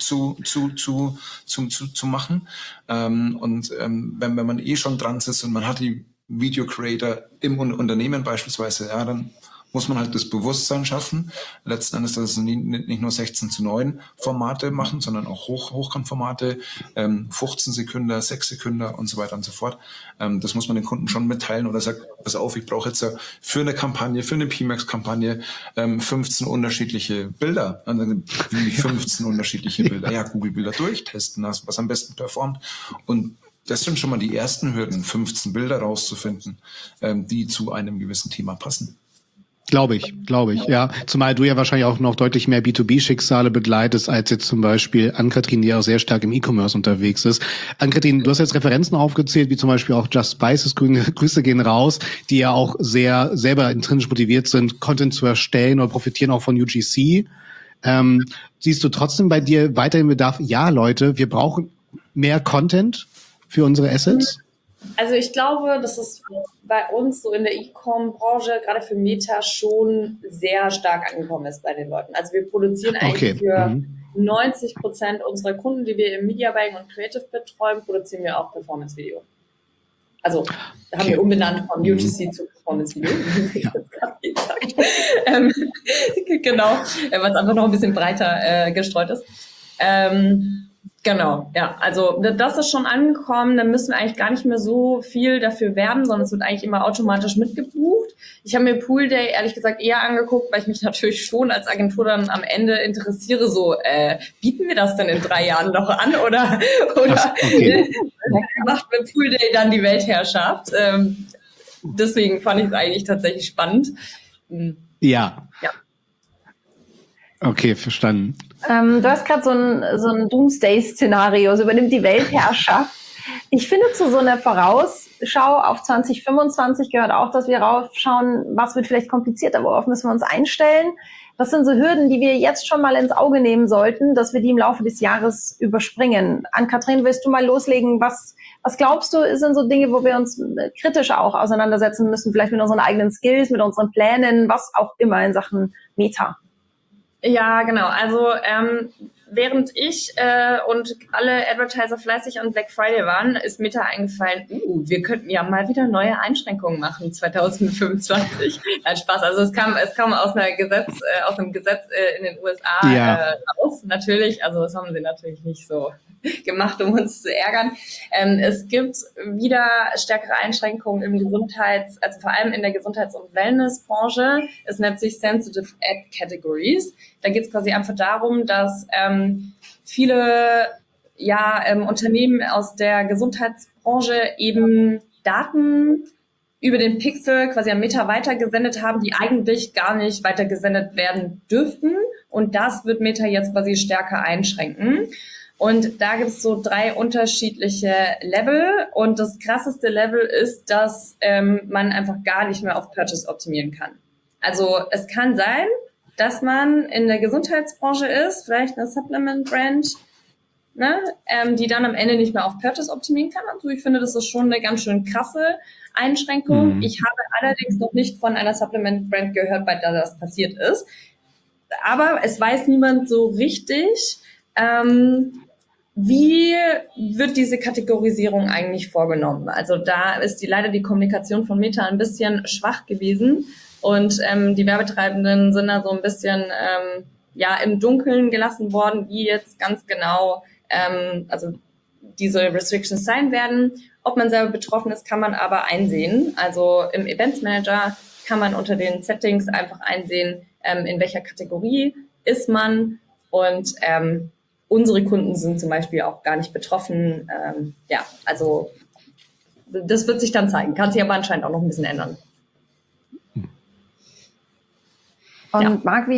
machen. Wenn man schon dran sitzt und man hat die Video Creator im Unternehmen beispielsweise, ja, dann muss man halt das Bewusstsein schaffen. Letzten Endes, dass es nicht nur 16:9 Formate machen, sondern auch Hochkantformate, 15 Sekunden, 6 Sekunden und so weiter und so fort. Das muss man den Kunden schon mitteilen oder sagt, pass auf, ich brauche jetzt für eine Kampagne, für eine PMax-Kampagne 15 unterschiedliche Bilder. Und dann, wie 15 unterschiedliche Bilder? Ja, Google-Bilder durchtesten, was am besten performt. Und das sind schon mal die ersten Hürden, 15 Bilder rauszufinden, die zu einem gewissen Thema passen. Glaube ich, ja. Zumal du ja wahrscheinlich auch noch deutlich mehr B2B-Schicksale begleitest, als jetzt zum Beispiel Ann-Kathrin, die ja auch sehr stark im E-Commerce unterwegs ist. Ann-Kathrin, du hast jetzt Referenzen aufgezählt, wie zum Beispiel auch Just Spices, Grüße gehen raus, die ja auch sehr selber intrinsisch motiviert sind, Content zu erstellen oder profitieren auch von UGC. Siehst du trotzdem bei dir weiterhin Bedarf? Ja, Leute, wir brauchen mehr Content für unsere Assets? Also ich glaube, dass es bei uns so in der E-Com-Branche, gerade für Meta, schon sehr stark angekommen ist bei den Leuten. Also wir produzieren eigentlich für 90% unserer Kunden, die wir im Media Buying und Creative betreuen, produzieren wir auch Performance-Video. Also da haben wir umbenannt von UGC zu Performance-Video. Genau, weil es einfach noch ein bisschen breiter gestreut ist. Genau, ja, also das ist schon angekommen, dann müssen wir eigentlich gar nicht mehr so viel dafür werben, sondern es wird eigentlich immer automatisch mitgebucht. Ich habe mir Pool Day ehrlich gesagt eher angeguckt, weil ich mich natürlich schon als Agentur dann am Ende interessiere, so bieten wir das denn in 3 Jahren noch an oder macht mit Pool Day dann die Weltherrschaft? Deswegen fand ich es eigentlich tatsächlich spannend. Ja. Okay, verstanden. Du hast gerade so ein Doomsday-Szenario, es übernimmt die Weltherrschaft. Ich finde, zu so einer Vorausschau auf 2025 gehört auch, dass wir raufschauen, was wird vielleicht komplizierter, worauf müssen wir uns einstellen. Was sind so Hürden, die wir jetzt schon mal ins Auge nehmen sollten, dass wir die im Laufe des Jahres überspringen? Ann-Kathrin, willst du mal loslegen? Was glaubst du, sind so Dinge, wo wir uns kritisch auch auseinandersetzen müssen, vielleicht mit unseren eigenen Skills, mit unseren Plänen, was auch immer in Sachen Meta? Ja, genau. Also während ich und alle Advertiser fleißig an Black Friday waren, ist Meta eingefallen, wir könnten ja mal wieder neue Einschränkungen machen 2025. Nein, Spaß. Also es kam aus einem Gesetz in den USA raus, natürlich. Also das haben sie natürlich nicht so gemacht, um uns zu ärgern. Es gibt wieder stärkere Einschränkungen im also vor allem in der Gesundheits- und Wellnessbranche. Es nennt sich Sensitive Ad Categories. Da geht es quasi einfach darum, dass viele Unternehmen aus der Gesundheitsbranche eben Daten über den Pixel quasi an Meta weitergesendet haben, die eigentlich gar nicht weitergesendet werden dürften. Und das wird Meta jetzt quasi stärker einschränken. Und da gibt es so 3 unterschiedliche Level. Und das krasseste Level ist, dass man einfach gar nicht mehr auf Purchase optimieren kann. Also es kann sein, dass man in der Gesundheitsbranche ist, vielleicht eine Supplement-Brand, die dann am Ende nicht mehr auf Purchase optimieren kann. Also ich finde, das ist schon eine ganz schön krasse Einschränkung. Ich habe allerdings noch nicht von einer Supplement-Brand gehört, bei der das passiert ist. Aber es weiß niemand so richtig, wie wird diese Kategorisierung eigentlich vorgenommen? Also da ist leider die Kommunikation von Meta ein bisschen schwach gewesen und die Werbetreibenden sind da so ein bisschen im Dunkeln gelassen worden, wie jetzt ganz genau also diese Restrictions sein werden. Ob man selber betroffen ist, kann man aber einsehen. Also im Events Manager kann man unter den Settings einfach einsehen, in welcher Kategorie ist man und unsere Kunden sind zum Beispiel auch gar nicht betroffen. Ja, also das wird sich dann zeigen. Kann sich aber anscheinend auch noch ein bisschen ändern. Und Ja. Marc,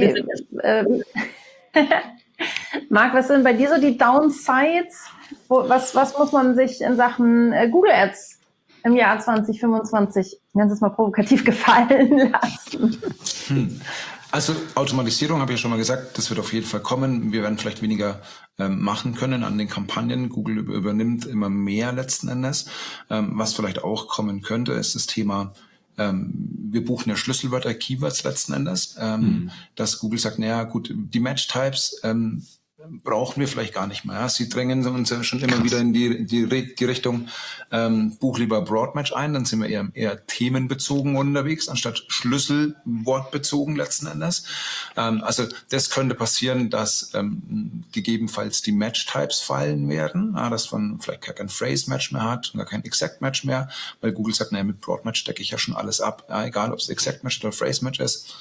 Marc, was sind bei dir so die Downsides? Was muss man sich in Sachen Google Ads im Jahr 2025, ich nenne es mal provokativ, gefallen lassen? Also Automatisierung habe ich ja schon mal gesagt, das wird auf jeden Fall kommen. Wir werden vielleicht weniger machen können an den Kampagnen. Google übernimmt immer mehr letzten Endes. Was vielleicht auch kommen könnte, ist das Thema, wir buchen ja Schlüsselwörter, Keywords letzten Endes, dass Google sagt, naja gut, die Match-Types brauchen wir vielleicht gar nicht mehr. Ja? Sie drängen uns ja schon immer wieder in die Richtung, buch lieber Broadmatch ein, dann sind wir eher themenbezogen unterwegs, anstatt Schlüsselwortbezogen letzten Endes. Also das könnte passieren, dass gegebenenfalls die Match-Types fallen werden, dass man vielleicht gar kein Phrase-Match mehr hat, gar kein Exact-Match mehr, weil Google sagt, naja, mit Broadmatch decke ich ja schon alles ab, ja, egal ob es Exact-Match oder Phrase-Match ist.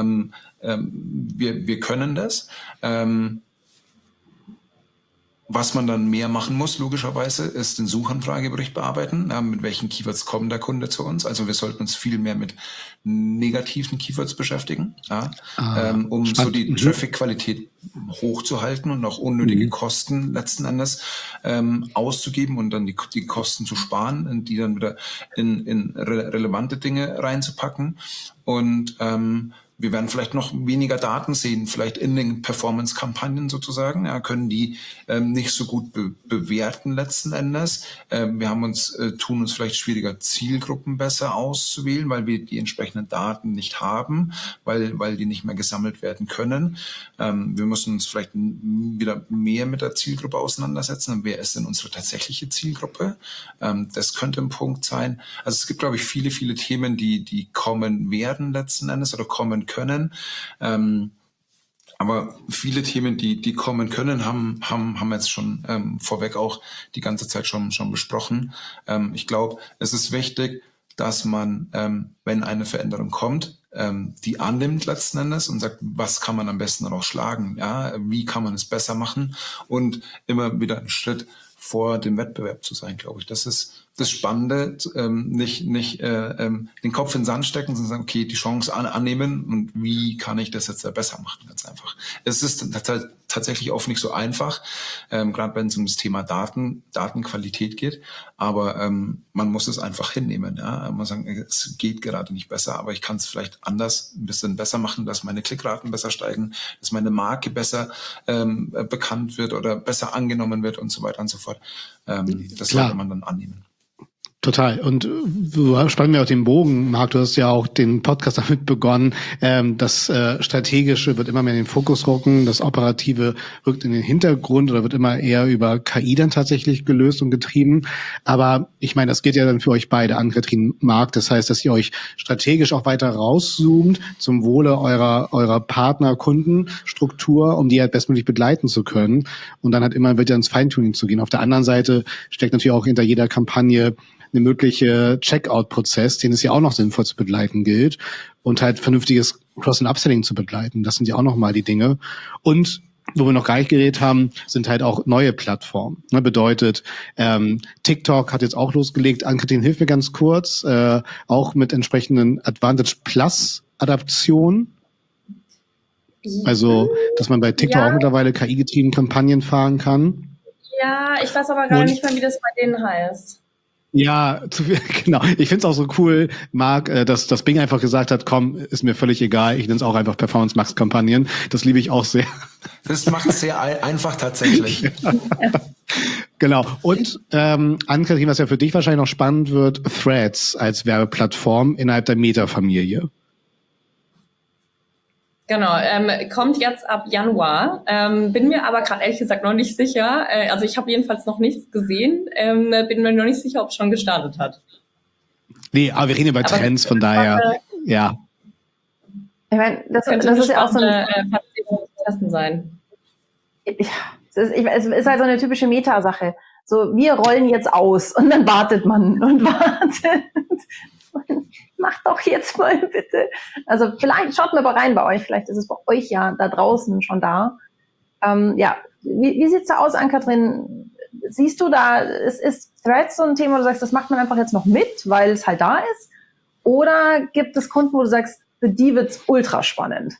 Wir können das. Was man dann mehr machen muss, logischerweise, ist den Suchanfragebericht bearbeiten. Mit welchen Keywords kommt der Kunde zu uns? Also wir sollten uns viel mehr mit negativen Keywords beschäftigen, um so die Traffic-Qualität hochzuhalten und auch unnötige Kosten letzten Endes auszugeben und dann die Kosten zu sparen und die dann wieder in relevante Dinge reinzupacken. Und wir werden vielleicht noch weniger Daten sehen, vielleicht in den Performance-Kampagnen sozusagen, können die nicht so gut bewerten letzten Endes. Wir tun uns vielleicht schwieriger, Zielgruppen besser auszuwählen, weil wir die entsprechenden Daten nicht haben, weil die nicht mehr gesammelt werden können. Wir müssen uns vielleicht wieder mehr mit der Zielgruppe auseinandersetzen. Wer ist denn unsere tatsächliche Zielgruppe? Das könnte ein Punkt sein. Also es gibt, glaube ich, viele, viele Themen, die kommen werden letzten Endes oder kommen können. Aber viele Themen, die kommen können, haben wir jetzt schon vorweg auch die ganze Zeit schon besprochen. Ich glaube, es ist wichtig, dass man, wenn eine Veränderung kommt, die annimmt letzten Endes und sagt, was kann man am besten daraus schlagen? Ja, wie kann man es besser machen? Und immer wieder einen Schritt vor dem Wettbewerb zu sein, glaube ich. Das ist das Spannende, nicht den Kopf in den Sand stecken, sondern sagen, okay, die Chance annehmen und wie kann ich das jetzt besser machen, ganz einfach. Es ist tatsächlich oft nicht so einfach, gerade wenn es um das Thema Datenqualität geht, aber man muss es einfach hinnehmen. Ja? Man muss sagen, es geht gerade nicht besser, aber ich kann es vielleicht anders ein bisschen besser machen, dass meine Klickraten besser steigen, dass meine Marke besser bekannt wird oder besser angenommen wird und so weiter und so fort. Das sollte man dann annehmen. Total. Und du spannen wir auch den Bogen, Marc, du hast ja auch den Podcast damit begonnen. Das Strategische wird immer mehr in den Fokus rücken, das Operative rückt in den Hintergrund oder wird immer eher über KI dann tatsächlich gelöst und getrieben. Aber ich meine, das geht ja dann für euch beide, Ann-Kathrin, Marc. Das heißt, dass ihr euch strategisch auch weiter rauszoomt zum Wohle eurer Partner-Kundenstruktur, um die halt bestmöglich begleiten zu können. Und dann halt immer wieder ins Feintuning zu gehen. Auf der anderen Seite steckt natürlich auch hinter jeder Kampagne eine mögliche Checkout-Prozess, den es ja auch noch sinnvoll zu begleiten gilt und halt vernünftiges Cross- und Upselling zu begleiten. Das sind ja auch nochmal die Dinge. Und wo wir noch gar nicht geredet haben, sind halt auch neue Plattformen. Bedeutet, TikTok hat jetzt auch losgelegt. Ann-Kathrin, hilf mir ganz kurz, auch mit entsprechenden Advantage Plus Adaptionen. Also, dass man bei TikTok auch mittlerweile KI-getriebene Kampagnen fahren kann. Ja, ich weiß aber gerade nicht mehr, wie das bei denen heißt. Ja, genau. Ich finde es auch so cool, Marc, dass Bing einfach gesagt hat, komm, ist mir völlig egal, ich nenne es auch einfach Performance-Max-Kampagnen. Das liebe ich auch sehr. Das macht es sehr einfach tatsächlich. Ja. Genau. Und Ann-Kathrin, was ja für dich wahrscheinlich noch spannend wird, Threads als Werbeplattform innerhalb der Meta-Familie. Genau, kommt jetzt ab Januar. Bin mir aber gerade ehrlich gesagt noch nicht sicher. Also ich habe jedenfalls noch nichts gesehen. Bin mir noch nicht sicher, ob es schon gestartet hat. Nee, aber wir reden über Trends, von daher, ja. Ich meine, das ist ja auch so ein Testen sein. Es ist halt so eine typische Meta-Sache. So, wir rollen jetzt aus und dann wartet man und wartet. Macht doch jetzt mal bitte. Also vielleicht schaut mal rein bei euch, vielleicht ist es bei euch ja da draußen schon da. Wie sieht's da aus, Ann-Kathrin? Siehst du da, ist Threads so ein Thema, wo du sagst, das macht man einfach jetzt noch mit, weil es halt da ist? Oder gibt es Kunden, wo du sagst, für die wird's ultra spannend?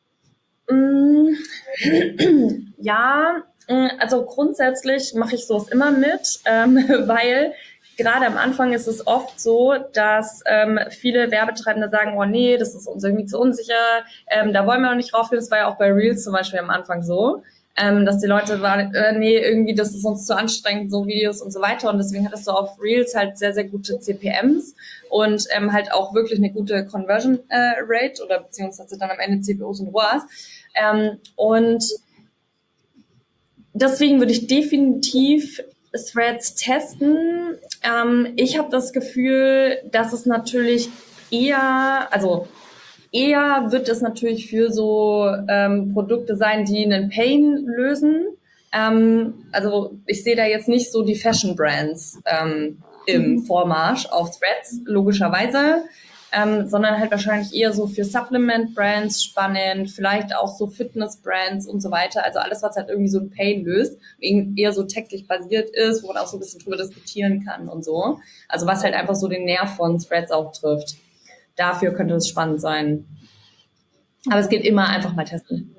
Ja, also grundsätzlich mache ich sowas immer mit, weil gerade am Anfang ist es oft so, dass viele Werbetreibende sagen, oh nee, das ist uns irgendwie zu unsicher, da wollen wir noch nicht raufgehen. Das war ja auch bei Reels zum Beispiel am Anfang so, dass die Leute waren, nee, irgendwie das ist uns zu anstrengend, so Videos und so weiter. Und deswegen hattest du auf Reels halt sehr, sehr gute CPMs und halt auch wirklich eine gute Conversion Rate oder beziehungsweise dann am Ende CPOs und ROAS. Und deswegen würde ich definitiv Threads testen. Ich habe das Gefühl, dass es natürlich eher wird es natürlich für so Produkte sein, die einen Pain lösen. Also ich sehe da jetzt nicht so die Fashion Brands im Vormarsch auf Threads, logischerweise. Sondern halt wahrscheinlich eher so für Supplement-Brands spannend, vielleicht auch so Fitness-Brands und so weiter. Also alles, was halt irgendwie so ein Pain löst, eher so textlich basiert ist, wo man auch so ein bisschen drüber diskutieren kann und so. Also was halt einfach so den Nerv von Threads auch trifft. Dafür könnte es spannend sein. Aber es geht immer einfach mal testen.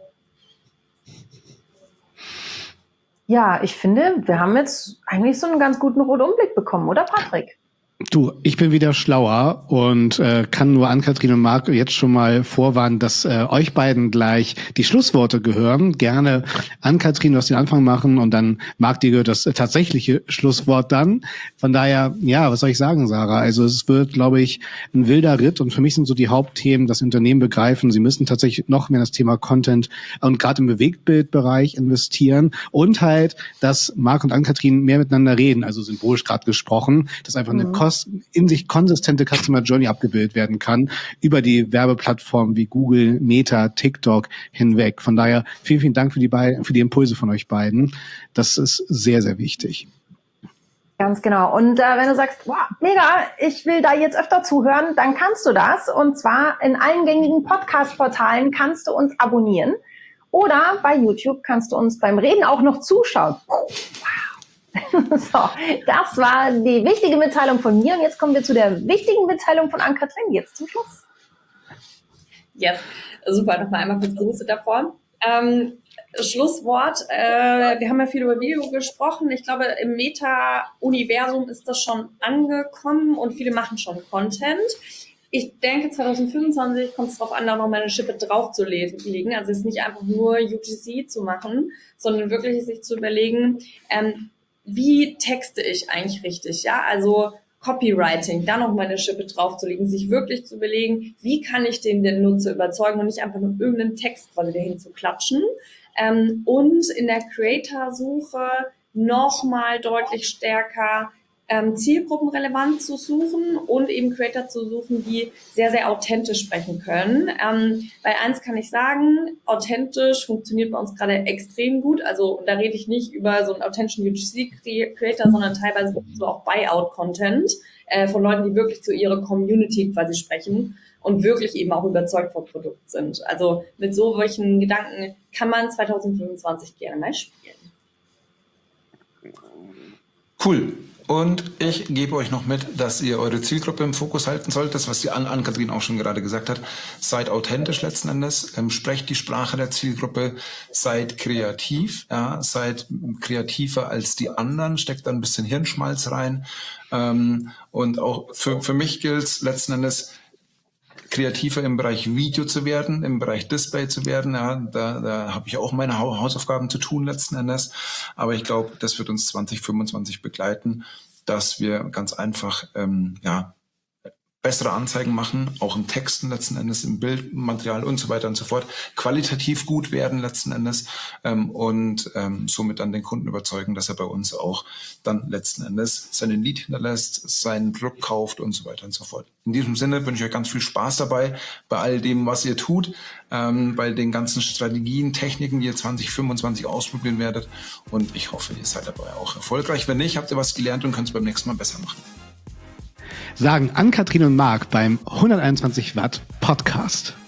Ja, ich finde, wir haben jetzt eigentlich so einen ganz guten Rundumblick bekommen, oder Patrick? Du, ich bin wieder schlauer und kann nur Ann-Kathrin und Marc jetzt schon mal vorwarnen, dass euch beiden gleich die Schlussworte gehören. Gerne Ann-Kathrin, du hast den Anfang machen und dann Marc, dir gehört das tatsächliche Schlusswort dann. Von daher, ja, was soll ich sagen, Sarah? Also es wird, glaube ich, ein wilder Ritt und für mich sind so die Hauptthemen, dass Unternehmen begreifen, sie müssen tatsächlich noch mehr das Thema Content und gerade im Bewegtbildbereich investieren und halt, dass Marc und Ann-Kathrin mehr miteinander reden, also symbolisch gerade gesprochen, dass einfach eine in sich konsistente Customer Journey abgebildet werden kann über die Werbeplattformen wie Google, Meta, TikTok hinweg. Von daher vielen, vielen Dank für die Impulse von euch beiden. Das ist sehr, sehr wichtig. Ganz genau. Und wenn du sagst, wow, mega, ich will da jetzt öfter zuhören, dann kannst du das. Und zwar in allen gängigen Podcast-Portalen kannst du uns abonnieren. Oder bei YouTube kannst du uns beim Reden auch noch zuschauen. Wow. So, das war die wichtige Mitteilung von mir. Und jetzt kommen wir zu der wichtigen Mitteilung von Ann-Kathrin. Jetzt zum Schluss. Yes, super. Nochmal einmal kurz Grüße davor. Schlusswort. Wir haben ja viel über Video gesprochen. Ich glaube, im Meta-Universum ist das schon angekommen und viele machen schon Content. Ich denke, 2025 kommt es darauf an, da noch mal eine Schippe draufzulegen. Also es ist nicht einfach nur UGC zu machen, sondern wirklich sich zu überlegen, wie texte ich eigentlich richtig, ja? Also Copywriting, da noch mal eine Schippe draufzulegen, sich wirklich zu überlegen, wie kann ich den Nutzer überzeugen und nicht einfach nur irgendeinen Text quasi dahin zu klatschen. Und in der Creator-Suche noch mal deutlich stärker zielgruppenrelevant zu suchen und eben Creator zu suchen, die sehr, sehr authentisch sprechen können. Weil eins kann ich sagen, authentisch funktioniert bei uns gerade extrem gut. Also da rede ich nicht über so einen authentischen UGC-Creator, sondern teilweise so auch Buyout-Content von Leuten, die wirklich zu ihrer Community quasi sprechen und wirklich eben auch überzeugt vom Produkt sind. Also mit solchen Gedanken kann man 2025 gerne mal spielen. Cool. Und ich gebe euch noch mit, dass ihr eure Zielgruppe im Fokus halten sollt. Das, was die Ann-Kathrin auch schon gerade gesagt hat. Seid authentisch letzten Endes. Sprecht die Sprache der Zielgruppe. Seid kreativ. Ja, seid kreativer als die anderen. Steckt da ein bisschen Hirnschmalz rein. Und auch für mich gilt es letzten Endes, kreativer im Bereich Video zu werden, im Bereich Display zu werden. Ja, da habe ich auch meine Hausaufgaben zu tun letzten Endes. Aber ich glaube, das wird uns 2025 begleiten, dass wir ganz einfach bessere Anzeigen machen, auch im Texten letzten Endes, im Bildmaterial und so weiter und so fort, qualitativ gut werden letzten Endes und somit dann den Kunden überzeugen, dass er bei uns auch dann letzten Endes seinen Lead hinterlässt, seinen Produkt kauft und so weiter und so fort. In diesem Sinne wünsche ich euch ganz viel Spaß dabei, bei all dem, was ihr tut, bei den ganzen Strategien, Techniken, die ihr 2025 ausprobieren werdet und ich hoffe, ihr seid dabei auch erfolgreich. Wenn nicht, habt ihr was gelernt und könnt es beim nächsten Mal besser machen. Sagen Ann-Kathrin und Marc beim 121 Watt Podcast.